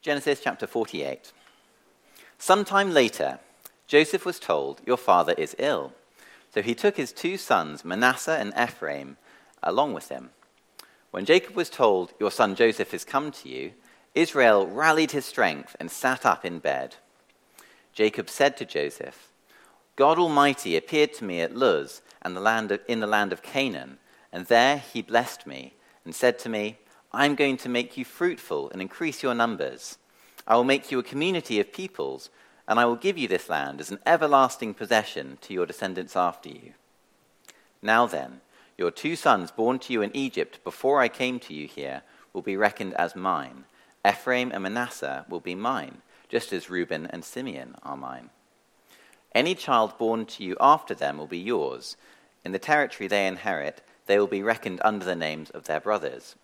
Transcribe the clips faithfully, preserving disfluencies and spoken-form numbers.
Genesis chapter forty-eight. Sometime later, Joseph was told, "Your father is ill." So he took his two sons, Manasseh and Ephraim, along with him. When Jacob was told, "Your son Joseph has come to you," Israel rallied his strength and sat up in bed. Jacob said to Joseph, "God Almighty appeared to me at Luz and the land of, in the land of Canaan, and there he blessed me and said to me, 'I am going to make you fruitful and increase your numbers. I will make you a community of peoples, and I will give you this land as an everlasting possession to your descendants after you.' Now then, your two sons born to you in Egypt before I came to you here will be reckoned as mine. Ephraim and Manasseh will be mine, just as Reuben and Simeon are mine. Any child born to you after them will be yours. In the territory they inherit, they will be reckoned under the names of their brothers.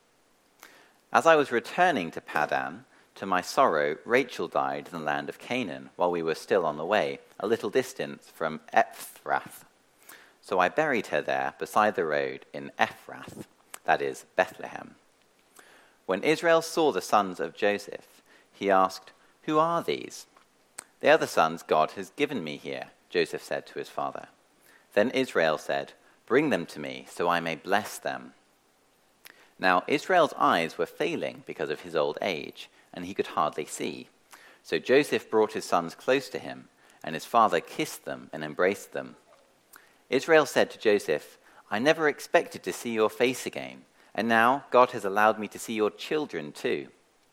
As I was returning to Paddan, to my sorrow, Rachel died in the land of Canaan while we were still on the way, a little distance from Ephrath. So I buried her there beside the road in Ephrath, that is, Bethlehem. When Israel saw the sons of Joseph, he asked, 'Who are these?' 'They are the sons God has given me here,' Joseph said to his father. Then Israel said, 'Bring them to me so I may bless them.' Now Israel's eyes were failing because of his old age, and he could hardly see. So Joseph brought his sons close to him, and his father kissed them and embraced them. Israel said to Joseph, 'I never expected to see your face again, and now God has allowed me to see your children too.'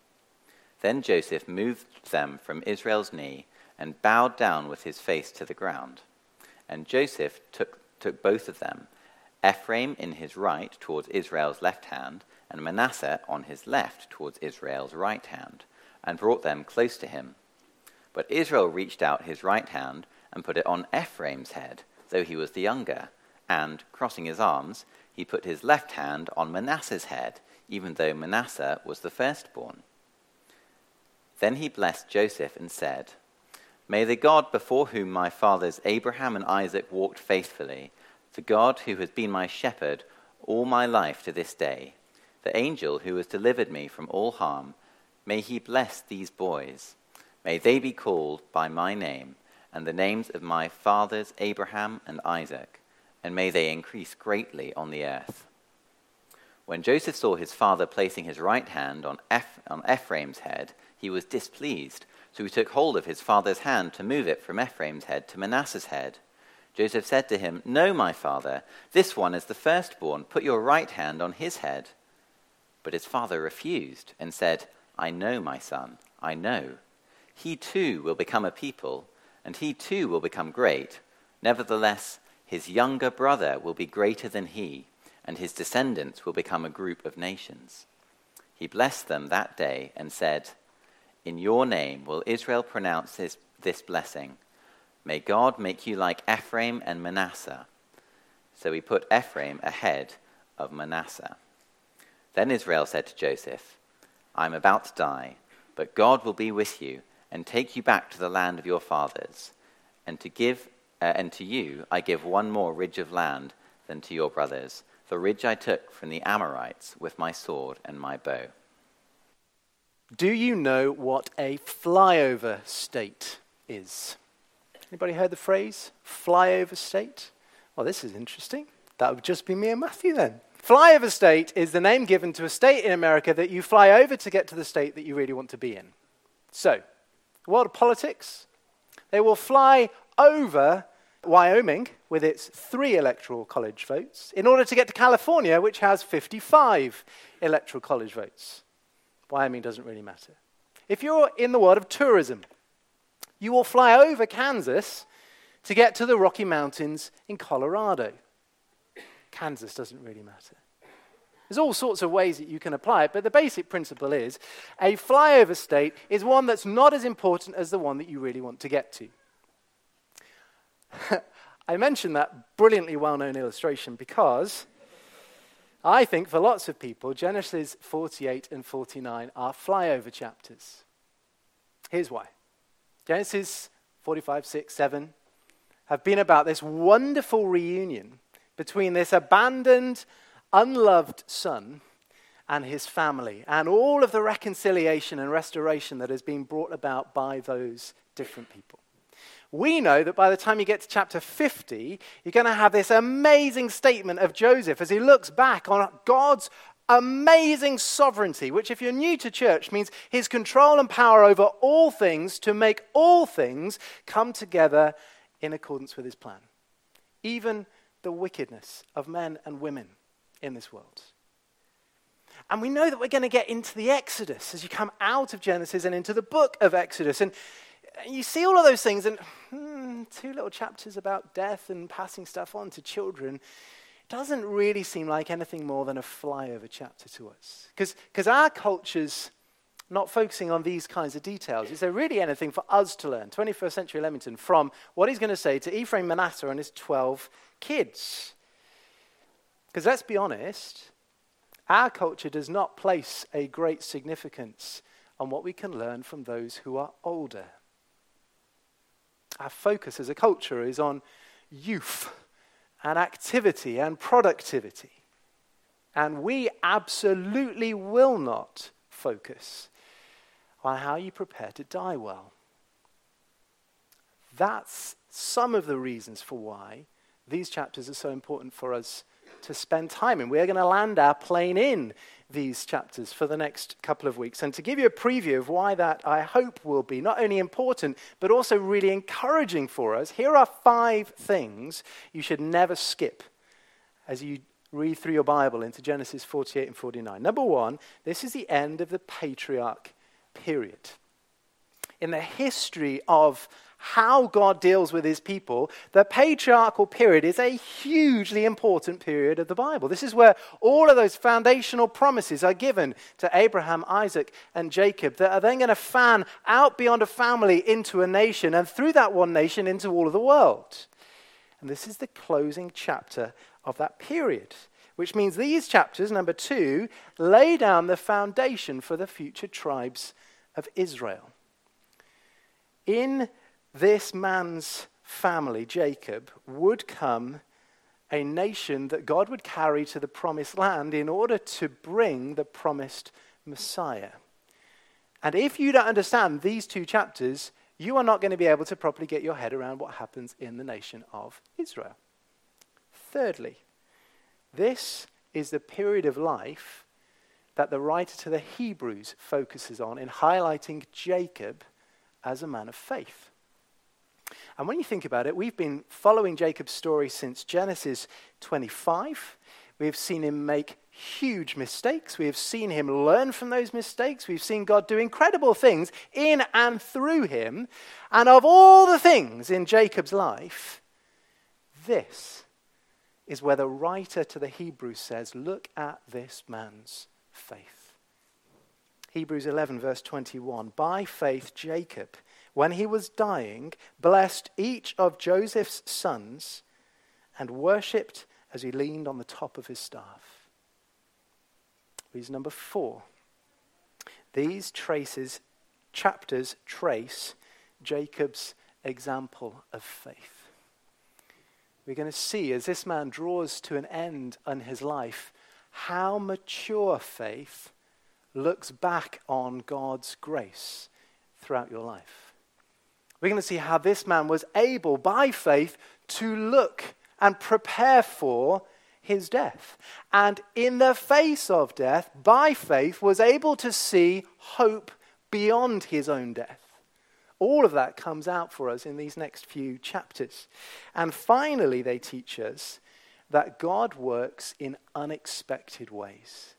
Then Joseph moved them from Israel's knee and bowed down with his face to the ground. And Joseph took, took both of them, Ephraim in his right towards Israel's left hand, and Manasseh on his left towards Israel's right hand, and brought them close to him. But Israel reached out his right hand and put it on Ephraim's head, though he was the younger, and, crossing his arms, he put his left hand on Manasseh's head, even though Manasseh was the firstborn. Then he blessed Joseph and said, 'May the God before whom my fathers Abraham and Isaac walked faithfully, the God who has been my shepherd all my life to this day, the angel who has delivered me from all harm, may he bless these boys. May they be called by my name and the names of my fathers Abraham and Isaac, and may they increase greatly on the earth.' When Joseph saw his father placing his right hand on, Eph- on Ephraim's head, he was displeased, so he took hold of his father's hand to move it from Ephraim's head to Manasseh's head. Joseph said to him, 'No, my father, this one is the firstborn. Put your right hand on his head.' But his father refused and said, 'I know, my son, I know. He too will become a people, and he too will become great. Nevertheless, his younger brother will be greater than he, and his descendants will become a group of nations.' He blessed them that day and said, 'In your name will Israel pronounce this, this blessing. May God make you like Ephraim and Manasseh.' So he put Ephraim ahead of Manasseh. Then Israel said to Joseph, 'I am about to die, but God will be with you and take you back to the land of your fathers. And to give, uh, and to you I give one more ridge of land than to your brothers, the ridge I took from the Amorites with my sword and my bow.'" Do you know what a flyover state is? Anybody heard the phrase, flyover state? Well, this is interesting. That would just be me and Matthew then. Flyover state is the name given to a state in America that you fly over to get to the state that you really want to be in. So, world of politics, they will fly over Wyoming with its three electoral college votes in order to get to California, which has fifty-five electoral college votes. Wyoming doesn't really matter. If you're in the world of tourism, you will fly over Kansas to get to the Rocky Mountains in Colorado. Kansas doesn't really matter. There's all sorts of ways that you can apply it, but the basic principle is a flyover state is one that's not as important as the one that you really want to get to. I mentioned that brilliantly well-known illustration because I think for lots of people, Genesis forty-eight and forty-nine are flyover chapters. Here's why. Genesis forty-five, six, seven have been about this wonderful reunion between this abandoned, unloved son and his family, and all of the reconciliation and restoration that has been brought about by those different people. We know that by the time you get to chapter fifty, you're going to have this amazing statement of Joseph as he looks back on God's amazing sovereignty, which if you're new to church means his control and power over all things to make all things come together in accordance with his plan. Even the wickedness of men and women in this world. And we know that we're going to get into the Exodus as you come out of Genesis and into the book of Exodus. And you see all of those things and hmm, two little chapters about death and passing stuff on to children doesn't really seem like anything more than a flyover chapter to us. Because our culture's not focusing on these kinds of details. Is there really anything for us to learn, twenty-first century Leamington, from what he's going to say to Ephraim, Manasseh and his twelve kids? Because let's be honest, our culture does not place a great significance on what we can learn from those who are older. Our focus as a culture is on youth and activity and productivity. And we absolutely will not focus on how you prepare to die well. That's some of the reasons for why these chapters are so important for us to spend time in. We're going to land our plane in these chapters for the next couple of weeks. And to give you a preview of why that, I hope, will be not only important, but also really encouraging for us, here are five things you should never skip as you read through your Bible into Genesis forty-eight and forty-nine. Number one, this is the end of the patriarch period. In the history of how God deals with his people, the patriarchal period is a hugely important period of the Bible. This is where all of those foundational promises are given to Abraham, Isaac, and Jacob that are then going to fan out beyond a family into a nation, and through that one nation into all of the world. And this is the closing chapter of that period, which means these chapters, number two, lay down the foundation for the future tribes of Israel. In this man's family, Jacob, would come a nation that God would carry to the promised land in order to bring the promised Messiah. And if you don't understand these two chapters, you are not going to be able to properly get your head around what happens in the nation of Israel. Thirdly, this is the period of life that the writer to the Hebrews focuses on in highlighting Jacob as a man of faith. And when you think about it, we've been following Jacob's story since Genesis twenty-five. We've seen him make huge mistakes. We have seen him learn from those mistakes. We've seen God do incredible things in and through him. And of all the things in Jacob's life, this is where the writer to the Hebrews says, look at this man's faith. Hebrews eleven verse twenty-one, by faith Jacob, when he was dying, blessed each of Joseph's sons and worshipped as he leaned on the top of his staff. Reason number four. These traces, chapters trace Jacob's example of faith. We're going to see as this man draws to an end in his life how mature faith looks back on God's grace throughout your life. We're going to see how this man was able, by faith, to look and prepare for his death. And in the face of death, by faith, was able to see hope beyond his own death. All of that comes out for us in these next few chapters. And finally, they teach us that God works in unexpected ways.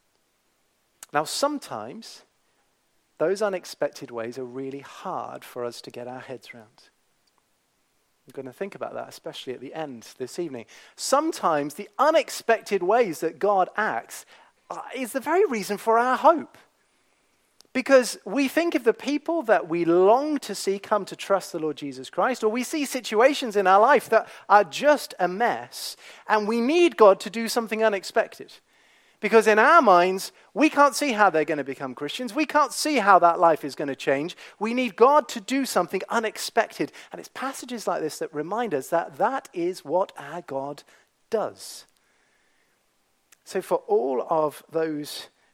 Now, sometimes those unexpected ways are really hard for us to get our heads around. I'm going to think about that, especially at the end this evening. Sometimes the unexpected ways that God acts is the very reason for our hope. Because we think of the people that we long to see come to trust the Lord Jesus Christ, or we see situations in our life that are just a mess, and we need God to do something unexpected. Because in our minds, we can't see how they're going to become Christians. We can't see how that life is going to change. We need God to do something unexpected. And it's passages like this that remind us that that is what our God does. So for all of those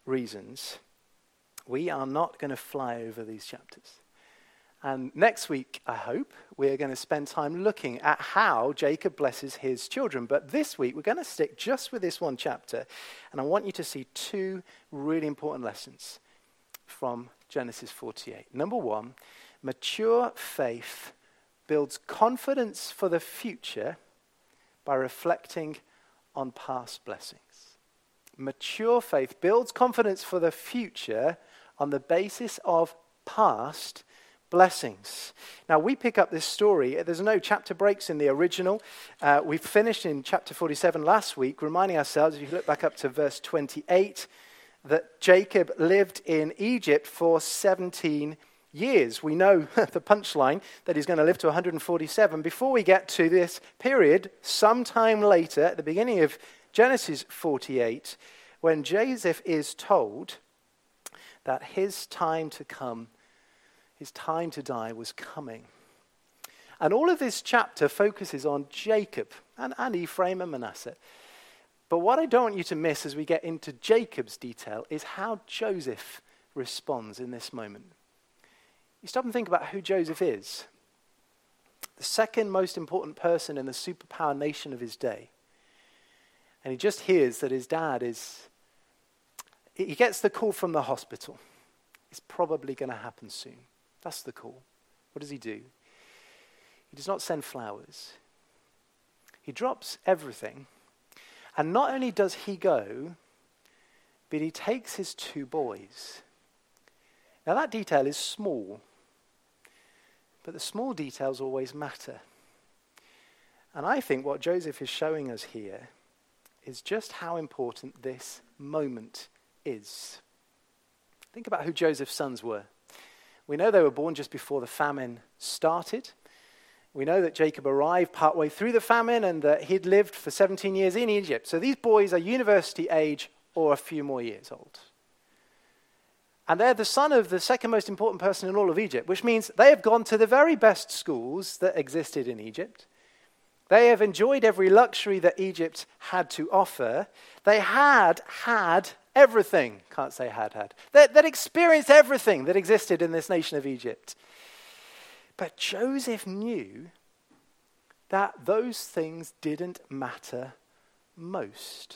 reasons, we are not going to fly over these chapters. And next week, I hope, we're going to spend time looking at how Jacob blesses his children. But this week, we're going to stick just with this one chapter. And I want you to see two really important lessons from Genesis forty-eight. Number one, mature faith builds confidence for the future by reflecting on past blessings. Mature faith builds confidence for the future on the basis of past blessings. Now, we pick up this story. There's no chapter breaks in the original. Uh, we finished in chapter forty-seven last week, reminding ourselves, if you look back up to verse twenty-eight, that Jacob lived in Egypt for seventeen years. We know the punchline, that he's going to live to one hundred forty-seven. Before we get to this period, sometime later, at the beginning of Genesis forty-eight, when Joseph is told that his time to come, his time to die was coming. And all of this chapter focuses on Jacob and, and Ephraim and Manasseh. But what I don't want you to miss as we get into Jacob's detail is how Joseph responds in this moment. You stop and think about who Joseph is. The second most important person in the superpower nation of his day. And he just hears that his dad is, he gets the call from the hospital. It's probably going to happen soon. That's the call. What does he do? He does not send flowers. He drops everything. And not only does he go, but he takes his two boys. Now that detail is small, but the small details always matter. And I think what Joseph is showing us here is just how important this moment is. Think about who Joseph's sons were. We know they were born just before the famine started. We know that Jacob arrived partway through the famine and that he'd lived for seventeen years in Egypt. So these boys are university age or a few more years old. And they're the son of the second most important person in all of Egypt, which means they have gone to the very best schools that existed in Egypt. They have enjoyed every luxury that Egypt had to offer. They had had everything. Can't say had had. That, that experienced everything that existed in this nation of Egypt. But Joseph knew that those things didn't matter most.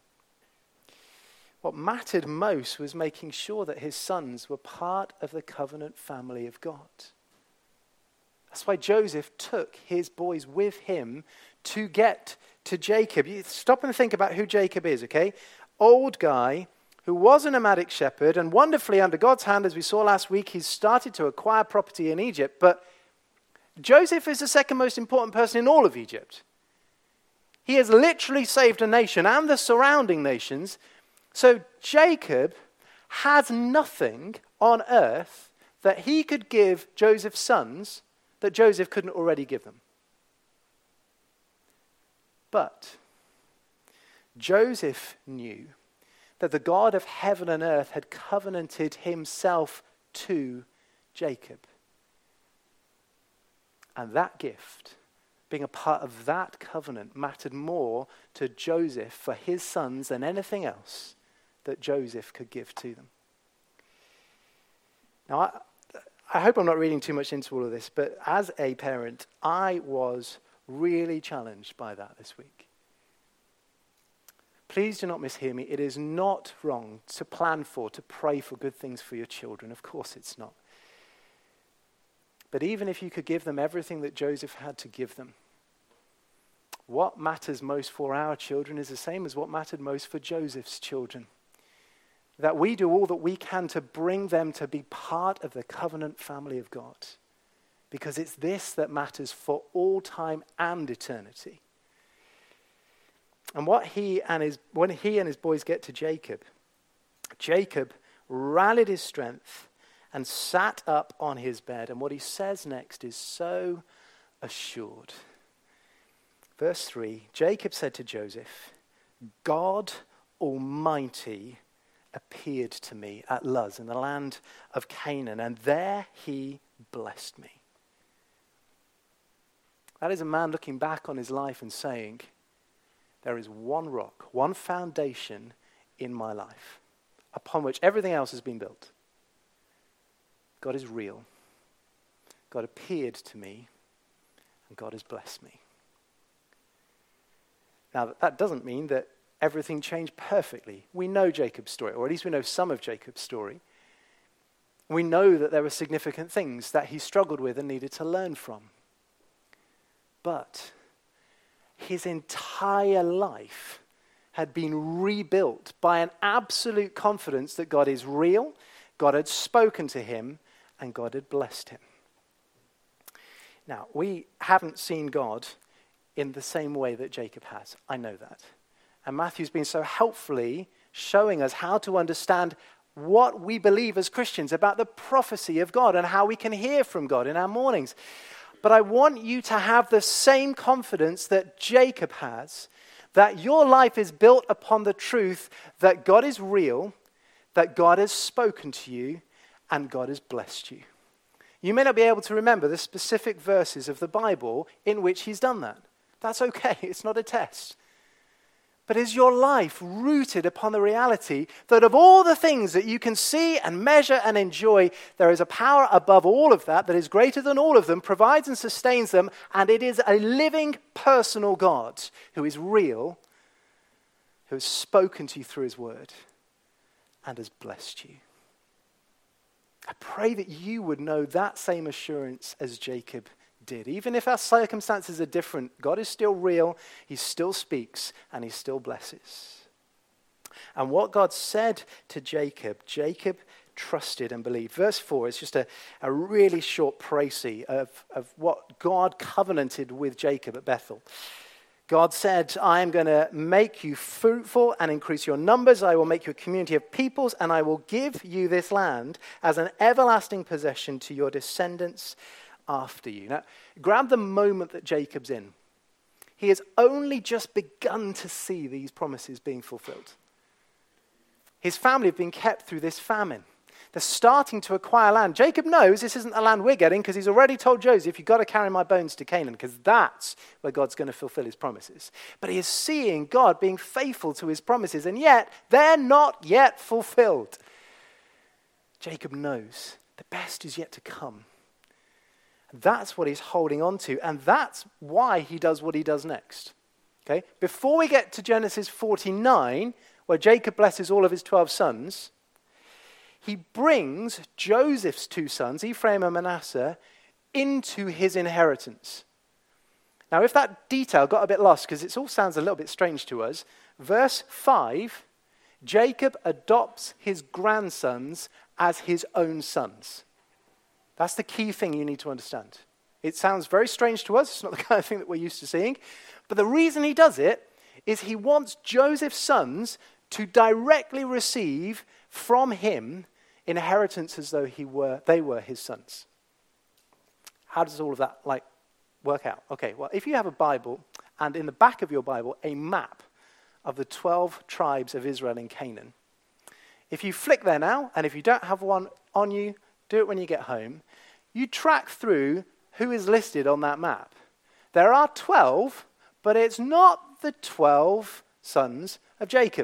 What mattered most was making sure that his sons were part of the covenant family of God. That's why Joseph took his boys with him to get to Jacob. You stop and think about who Jacob is, okay? Old guy who was a nomadic shepherd, and wonderfully under God's hand, as we saw last week, he's started to acquire property in Egypt. But Joseph is the second most important person in all of Egypt. He has literally saved a nation and the surrounding nations. So Jacob has nothing on earth that he could give Joseph's sons that Joseph couldn't already give them. But Joseph knew that the God of heaven and earth had covenanted himself to Jacob. And that gift, being a part of that covenant, mattered more to Joseph for his sons than anything else that Joseph could give to them. Now, I, I hope I'm not reading too much into all of this, but as a parent, I was really challenged by that this week. Please do not mishear me. It is not wrong to plan for, to pray for good things for your children. Of course it's not. But even if you could give them everything that Joseph had to give them, what matters most for our children is the same as what mattered most for Joseph's children. That we do all that we can to bring them to be part of the covenant family of God. Because it's this that matters for all time and eternity. And what he and his, when he and his boys get to Jacob, Jacob rallied his strength and sat up on his bed. And what he says next is so assured. Verse three, Jacob said to Joseph, God Almighty appeared to me at Luz in the land of Canaan, and there he blessed me. That is a man looking back on his life and saying, there is one rock, one foundation in my life. upon which everything else has been built. God is real. God appeared to me, and God has blessed me. Now, that doesn't mean that everything changed perfectly. We know Jacob's story, or at least we know some of Jacob's story. We know that there were significant things that he struggled with and needed to learn from. But his entire life had been rebuilt by an absolute confidence that God is real, God had spoken to him, and God had blessed him. Now, we haven't seen God in the same way that Jacob has. I know that. And Matthew's been so helpfully showing us how to understand what we believe as Christians about the prophecy of God and how we can hear from God in our mornings. But I want you to have the same confidence that Jacob has, that your life is built upon the truth that God is real, that God has spoken to you, and God has blessed you. You may not be able to remember the specific verses of the Bible in which he's done that. That's okay, it's not a test. But is your life rooted upon the reality that of all the things that you can see and measure and enjoy, there is a power above all of that that is greater than all of them, provides and sustains them, and it is a living, personal God who is real, who has spoken to you through his word and has blessed you. I pray that you would know that same assurance as Jacob did. Even if our circumstances are different, God is still real, he still speaks, and he still blesses. And what God said to Jacob, Jacob trusted and believed. Verse four is just a, a really short précis of, of what God covenanted with Jacob at Bethel. God said, I am going to make you fruitful and increase your numbers. I will make you a community of peoples, and I will give you this land as an everlasting possession to your descendants after you. Now, grab the moment that Jacob's in. He has only just begun to see these promises being fulfilled. His family have been kept through this famine. They're starting to acquire land. Jacob knows this isn't the land we're getting because he's already told Joseph, you've got to carry my bones to Canaan because that's where God's going to fulfill his promises. But he is seeing God being faithful to his promises, and yet they're not yet fulfilled. Jacob knows the best is yet to come. That's what he's holding on to, and that's why he does what he does next. Okay? Before we get to Genesis forty-nine, where Jacob blesses all of his twelve sons, he brings Joseph's two sons, Ephraim and Manasseh, into his inheritance. Now, if that detail got a bit lost, because it all sounds a little bit strange to us, verse five, Jacob adopts his grandsons as his own sons. That's the key thing you need to understand. It sounds very strange to us. It's not the kind of thing that we're used to seeing. But the reason he does it is he wants Joseph's sons to directly receive from him inheritance as though he were, they were his sons. How does all of that like work out? Okay, well, if you have a Bible and in the back of your Bible a map of the twelve tribes of Israel in Canaan, if you flick there now, and if you don't have one on you, do it when you get home, you track through who is listed on that map. There are twelve, but it's not the twelve sons of Jacob.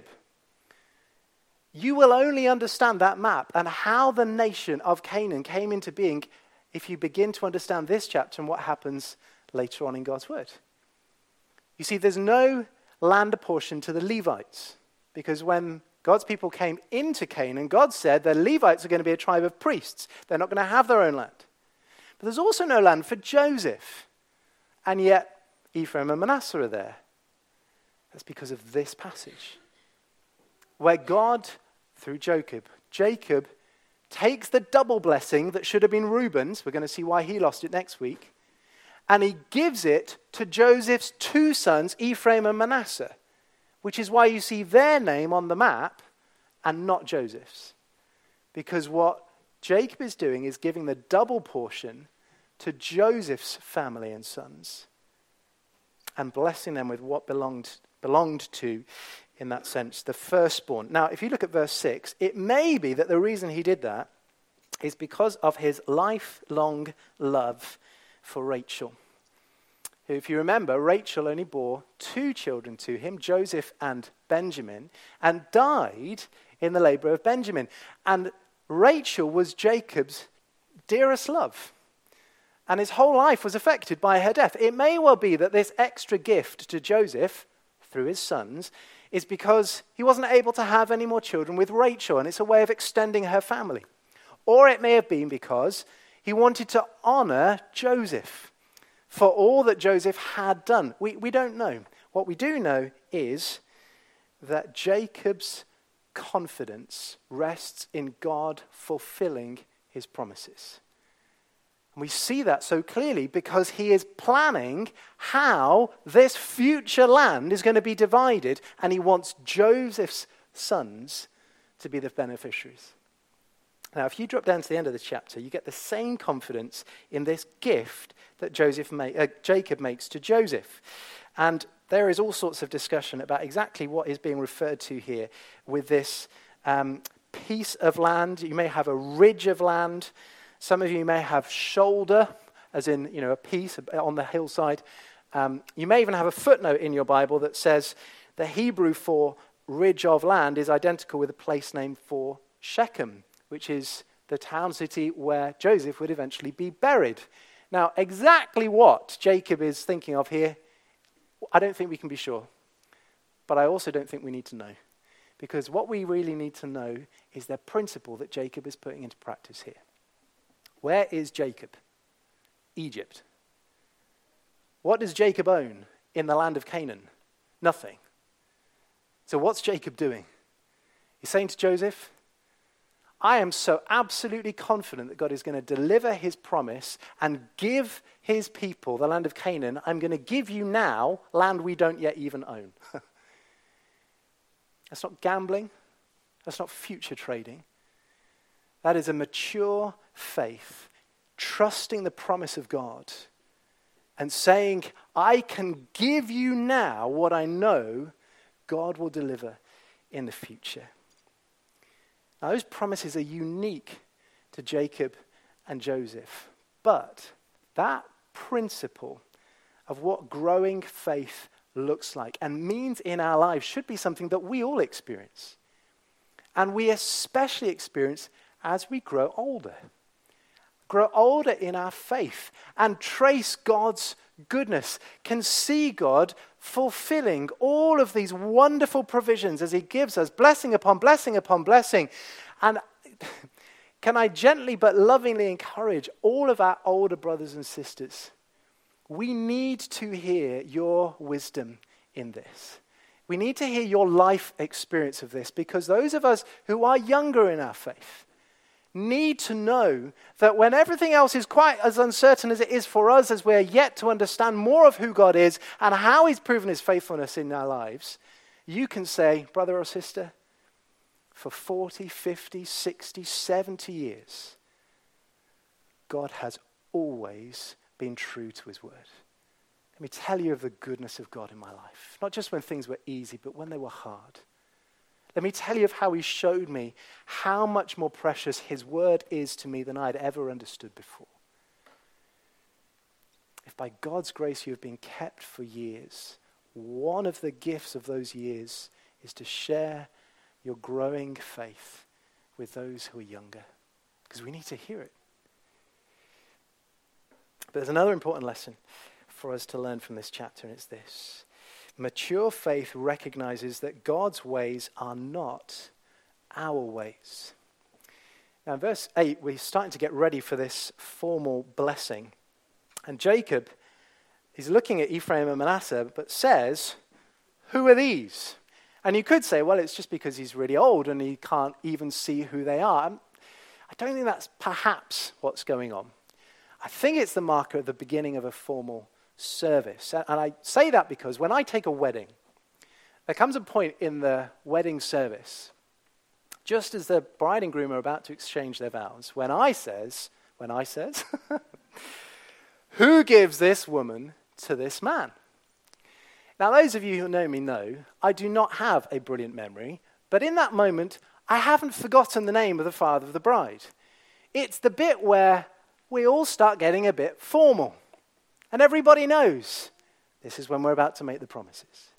You will only understand that map and how the nation of Canaan came into being if you begin to understand this chapter and what happens later on in God's word. You see, there's no land apportioned to the Levites, because when God's people came into Canaan, God said the Levites are going to be a tribe of priests. They're not going to have their own land. But there's also no land for Joseph. And yet, Ephraim and Manasseh are there. That's because of this passage, where God, through Jacob, Jacob takes the double blessing that should have been Reuben's. We're going to see why he lost it next week. And he gives it to Joseph's two sons, Ephraim and Manasseh, which is why you see their name on the map and not Joseph's. Because what Jacob is doing is giving the double portion to Joseph's family and sons and blessing them with what belonged, belonged to, in that sense, the firstborn. Now, if you look at verse six, it may be that the reason he did that is because of his lifelong love for Rachel. If you remember, Rachel only bore two children to him, Joseph and Benjamin, and died in the labor of Benjamin. And Rachel was Jacob's dearest love. And his whole life was affected by her death. It may well be that this extra gift to Joseph, through his sons, is because he wasn't able to have any more children with Rachel, and it's a way of extending her family. Or it may have been because he wanted to honor Joseph for all that Joseph had done. We, we don't know. What we do know is that Jacob's confidence rests in God fulfilling his promises. And we see that so clearly because he is planning how this future land is going to be divided, and he wants Joseph's sons to be the beneficiaries. Now, if you drop down to the end of the chapter, you get the same confidence in this gift that Joseph ma- uh, Jacob makes to Joseph. And there is all sorts of discussion about exactly what is being referred to here with this um, piece of land. You may have a ridge of land. Some of you may have shoulder, as in, you know, a piece on the hillside. Um, you may even have a footnote in your Bible that says the Hebrew for ridge of land is identical with a place name for Shechem, which is the town city where Joseph would eventually be buried. Now, exactly what Jacob is thinking of here, I don't think we can be sure. But I also don't think we need to know. Because what we really need to know is the principle that Jacob is putting into practice here. Where is Jacob? Egypt. What does Jacob own in the land of Canaan? Nothing. So what's Jacob doing? He's saying to Joseph, I am so absolutely confident that God is going to deliver his promise and give his people the land of Canaan. I'm going to give you now land we don't yet even own. That's not gambling. That's not future trading. That is a mature faith, trusting the promise of God and saying, I can give you now what I know God will deliver in the future. Now, those promises are unique to Jacob and Joseph, but that principle of what growing faith looks like and means in our lives should be something that we all experience. And we especially experience as we grow older. Grow older in our faith and trace God's goodness, can see God fulfilling all of these wonderful provisions as he gives us blessing upon blessing upon blessing. And can I gently but lovingly encourage all of our older brothers and sisters, we need to hear your wisdom in this. We need to hear your life experience of this, because those of us who are younger in our faith need to know that when everything else is quite as uncertain as it is for us, as we're yet to understand more of who God is and how he's proven his faithfulness in our lives, you can say, brother or sister, for forty, fifty, sixty, seventy years, God has always been true to his word. Let me tell you of the goodness of God in my life. Not just when things were easy, but when they were hard. Let me tell you of how he showed me how much more precious his word is to me than I'd ever understood before. If by God's grace you have been kept for years, one of the gifts of those years is to share your growing faith with those who are younger, because we need to hear it. But there's another important lesson for us to learn from this chapter, and it's this. Mature faith recognizes that God's ways are not our ways. Now, in verse eight, we're starting to get ready for this formal blessing. And Jacob, he's looking at Ephraim and Manasseh, but says, who are these? And you could say, well, it's just because he's really old and he can't even see who they are. I don't think that's perhaps what's going on. I think it's the marker at the beginning of a formal service. And I say that because when I take a wedding, there comes a point in the wedding service, just as the bride and groom are about to exchange their vows, when I says, when I says, who gives this woman to this man? Now, those of you who know me know I do not have a brilliant memory, but in that moment, I haven't forgotten the name of the father of the bride. It's the bit where we all start getting a bit formal. And everybody knows this is when we're about to make the promises.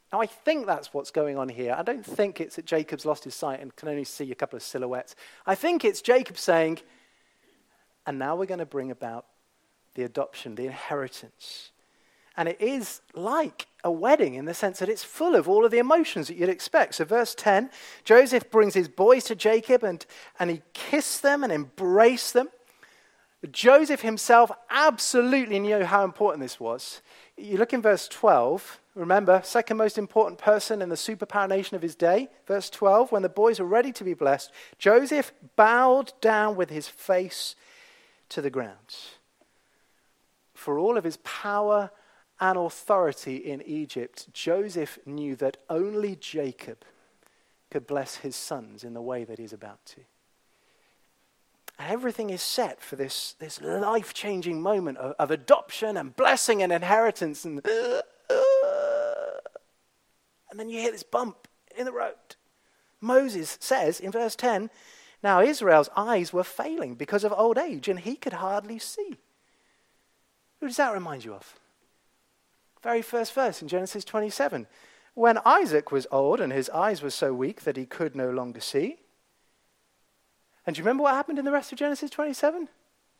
Now, I think that's what's going on here. I don't think it's that Jacob's lost his sight and can only see a couple of silhouettes. I think it's Jacob saying, and now we're going to bring about the adoption, the inheritance. And it is like a wedding in the sense that it's full of all of the emotions that you'd expect. So verse ten, Joseph brings his boys to Jacob and, and he kissed them and embraced them. Joseph himself absolutely knew how important this was. You look in verse twelve, remember, second most important person in the superpower nation of his day. Verse twelve, when the boys were ready to be blessed, Joseph bowed down with his face to the ground. For all of his power and authority in Egypt, Joseph knew that only Jacob could bless his sons in the way that he's about to. And everything is set for this, this life-changing moment of, of adoption and blessing and inheritance. And, uh, uh, and then you hear this bump in the road. Moses says in verse ten, now Israel's eyes were failing because of old age, and he could hardly see. Who does that remind you of? Very first verse in Genesis twenty-seven. When Isaac was old and his eyes were so weak that he could no longer see. And do you remember what happened in the rest of Genesis twenty-seven?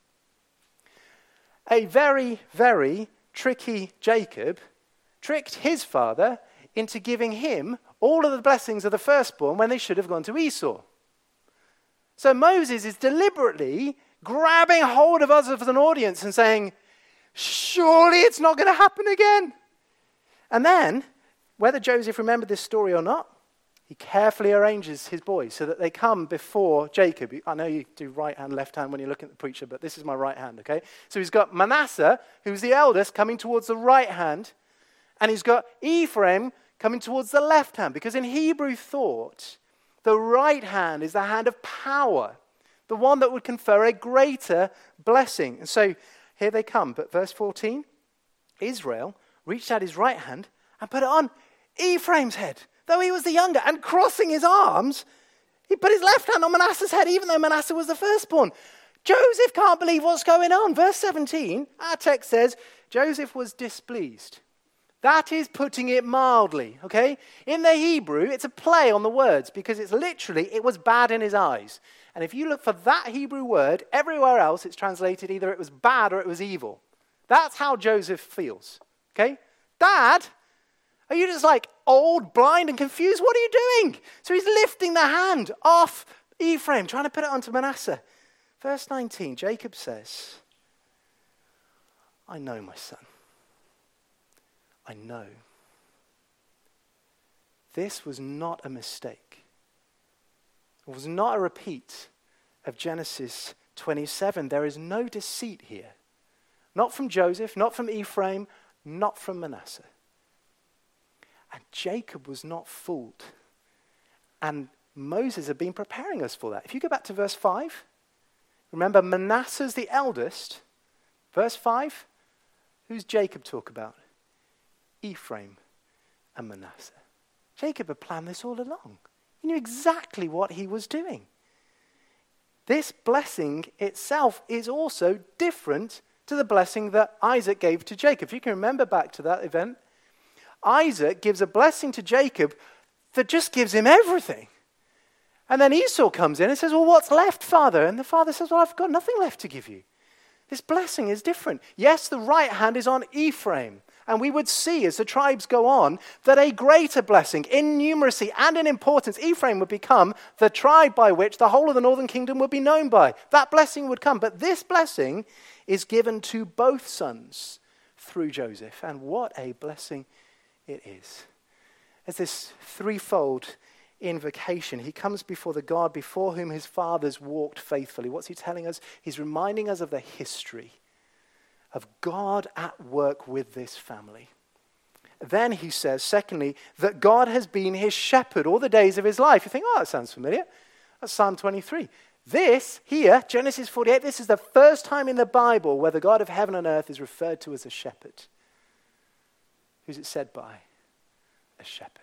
A very, very tricky Jacob tricked his father into giving him all of the blessings of the firstborn when they should have gone to Esau. So Moses is deliberately grabbing hold of us as an audience and saying, surely it's not going to happen again. And then, whether Joseph remembered this story or not, he carefully arranges his boys so that they come before Jacob. I know you do right hand, left hand when you're looking at the preacher, but this is my right hand, okay? So he's got Manasseh, who's the eldest, coming towards the right hand, and he's got Ephraim coming towards the left hand, because in Hebrew thought, the right hand is the hand of power, the one that would confer a greater blessing. And so here they come. But verse fourteen, Israel reached out his right hand and put it on Ephraim's head, though he was the younger, and crossing his arms, he put his left hand on Manasseh's head, even though Manasseh was the firstborn. Joseph can't believe what's going on. Verse seventeen, our text says, Joseph was displeased. That is putting it mildly, okay? In the Hebrew, it's a play on the words, because it's literally, it was bad in his eyes. And if you look for that Hebrew word, everywhere else it's translated either it was bad or it was evil. That's how Joseph feels, okay? Dad, are you just like old, blind, and confused? What are you doing? So he's lifting the hand off Ephraim, trying to put it onto Manasseh. Verse nineteen, Jacob says, I know, my son. I know. This was not a mistake. It was not a repeat of Genesis twenty-seven. There is no deceit here. Not from Joseph, not from Ephraim, not from Manasseh. And Jacob was not fooled. And Moses had been preparing us for that. If you go back to verse five, remember Manasseh's the eldest. Verse five, who's Jacob talk about? Ephraim and Manasseh. Jacob had planned this all along. He knew exactly what he was doing. This blessing itself is also different to the blessing that Isaac gave to Jacob. If you can remember back to that event, Isaac gives a blessing to Jacob that just gives him everything. And then Esau comes in and says, well, what's left, Father? And the father says, well, I've got nothing left to give you. This blessing is different. Yes, the right hand is on Ephraim. And we would see as the tribes go on that a greater blessing in numeracy and in importance, Ephraim would become the tribe by which the whole of the northern kingdom would be known by. That blessing would come. But this blessing is given to both sons through Joseph. And what a blessing it is. As this threefold invocation, he comes before the God before whom his fathers walked faithfully. What's he telling us? He's reminding us of the history of God at work with this family. Then he says, secondly, that God has been his shepherd all the days of his life. You think, oh, that sounds familiar. That's Psalm twenty-three. This here, Genesis forty-eight, this is the first time in the Bible where the God of heaven and earth is referred to as a shepherd. Who's it said by? A shepherd.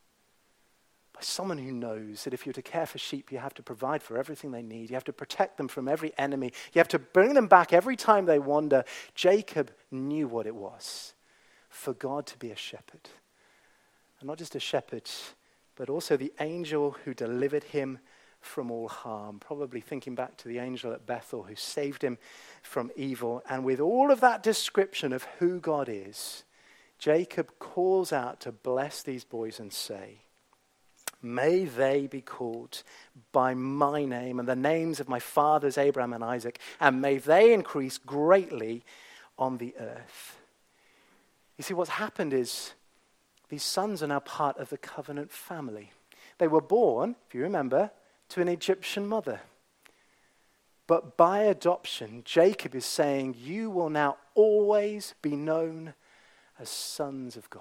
By someone who knows that if you're to care for sheep, you have to provide for everything they need. You have to protect them from every enemy. You have to bring them back every time they wander. Jacob knew what it was for God to be a shepherd. And not just a shepherd, but also the angel who delivered him from all harm. Probably thinking back to the angel at Bethel who saved him from evil. And with all of that description of who God is, Jacob calls out to bless these boys and say, may they be called by my name and the names of my fathers Abraham and Isaac, and may they increase greatly on the earth. You see, what's happened is these sons are now part of the covenant family. They were born, if you remember, to an Egyptian mother. But by adoption, Jacob is saying, you will now always be known as sons of God.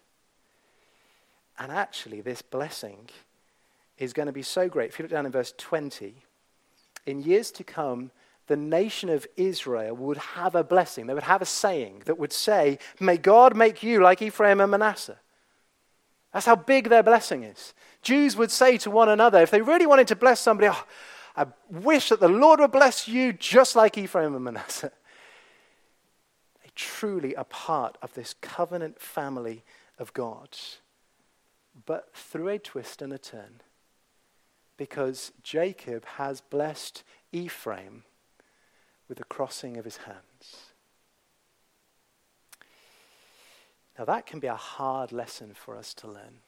And actually, this blessing is going to be so great. If you look down in verse twenty, in years to come, the nation of Israel would have a blessing. They would have a saying that would say, may God make you like Ephraim and Manasseh. That's how big their blessing is. Jews would say to one another, if they really wanted to bless somebody, oh, I wish that the Lord would bless you just like Ephraim and Manasseh. They truly are part of this covenant family of God. But through a twist and a turn, because Jacob has blessed Ephraim with the crossing of his hands. Now that can be a hard lesson for us to learn.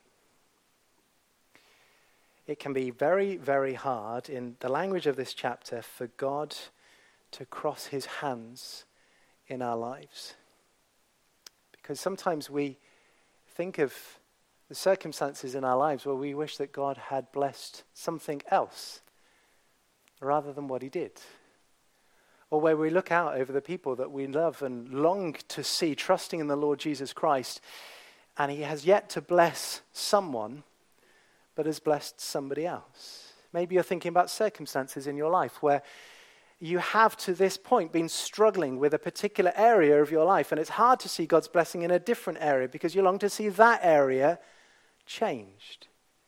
It can be very, very hard in the language of this chapter for God to cross his hands in our lives. Because sometimes we think of the circumstances in our lives where we wish that God had blessed something else rather than what he did. Or where we look out over the people that we love and long to see trusting in the Lord Jesus Christ, and he has yet to bless someone but has blessed somebody else. Maybe you're thinking about circumstances in your life where you have to this point been struggling with a particular area of your life, and it's hard to see God's blessing in a different area because you long to see that area changed.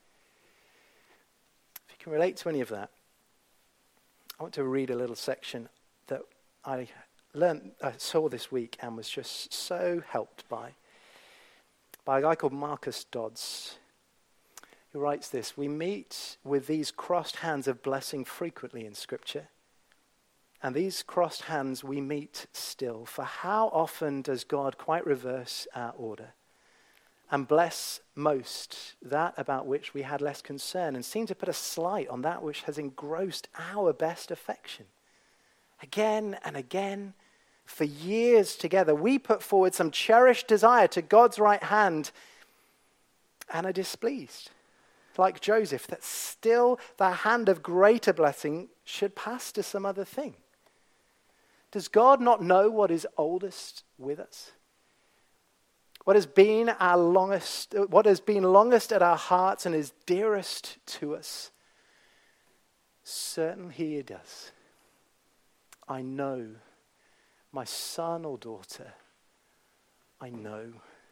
If you can relate to any of that, I want to read a little section that I learned, I saw this week and was just so helped by, by a guy called Marcus Dodds, who writes this: we meet with these crossed hands of blessing frequently in Scripture. And these crossed hands we meet still. For how often does God quite reverse our order and bless most that about which we had less concern, and seem to put a slight on that which has engrossed our best affection? Again and again, for years together, we put forward some cherished desire to God's right hand and are displeased, like Joseph, that still the hand of greater blessing should pass to some other thing. Does God not know what is oldest with us? What has been our longest, what has been longest at our hearts and is dearest to us? Certainly he does. I know, my son or daughter, I know.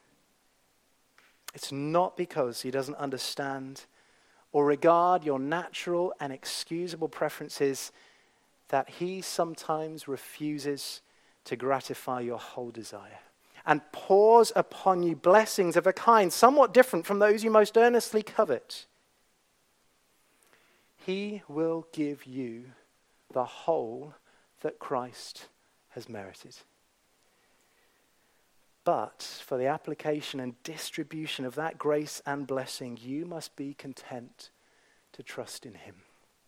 It's not because he doesn't understand or regard your natural and excusable preferences that he sometimes refuses to gratify your whole desire and pours upon you blessings of a kind somewhat different from those you most earnestly covet. He will give you the whole that Christ has merited. But for the application and distribution of that grace and blessing, you must be content to trust in him.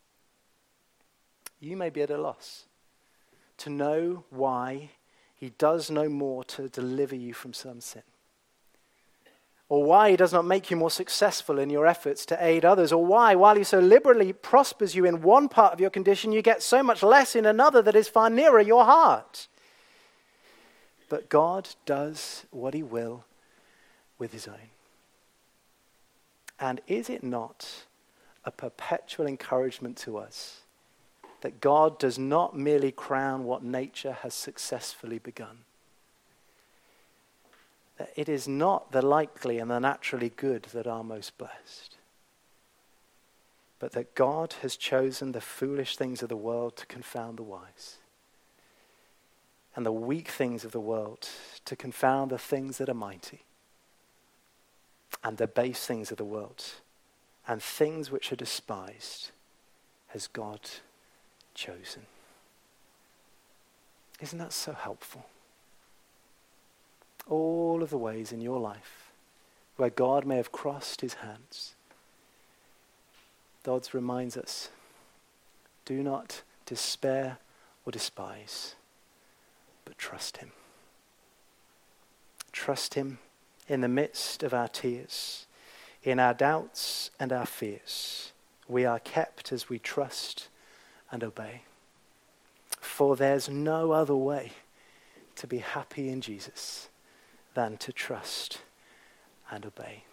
You may be at a loss to know why he does no more to deliver you from some sin, or why he does not make you more successful in your efforts to aid others, or why, while he so liberally prospers you in one part of your condition, you get so much less in another that is far nearer your heart. But God does what he will with his own. And is it not a perpetual encouragement to us that God does not merely crown what nature has successfully begun? That it is not the likely and the naturally good that are most blessed, but that God has chosen the foolish things of the world to confound the wise, and the weak things of the world to confound the things that are mighty. and the base things of the world, and things which are despised, has God chosen. Isn't that so helpful? All of the ways in your life where God may have crossed his hands, God reminds us, do not despair or despise, but trust him. Trust him in the midst of our tears, in our doubts and our fears. We are kept as we trust and obey. For there's no other way to be happy in Jesus than to trust and obey.